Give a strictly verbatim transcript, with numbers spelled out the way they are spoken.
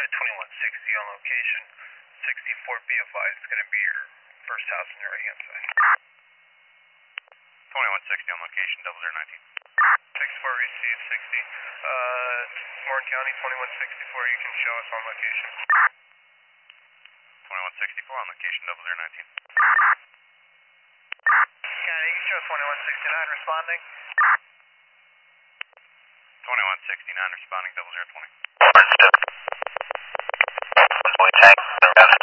show twenty-one sixty on location. sixty-four B advised is going to be your first house on your right hand side. twenty-one sixty on location, double zero nineteen. sixty-four received, sixty. Uh, Morgan County, twenty-one sixty-four, you can show us on location. twenty-one sixty-four on location, double zero nineteen. County, you can show twenty-one sixty-nine responding. twenty-one sixty-nine responding, double zero twenty. Tank,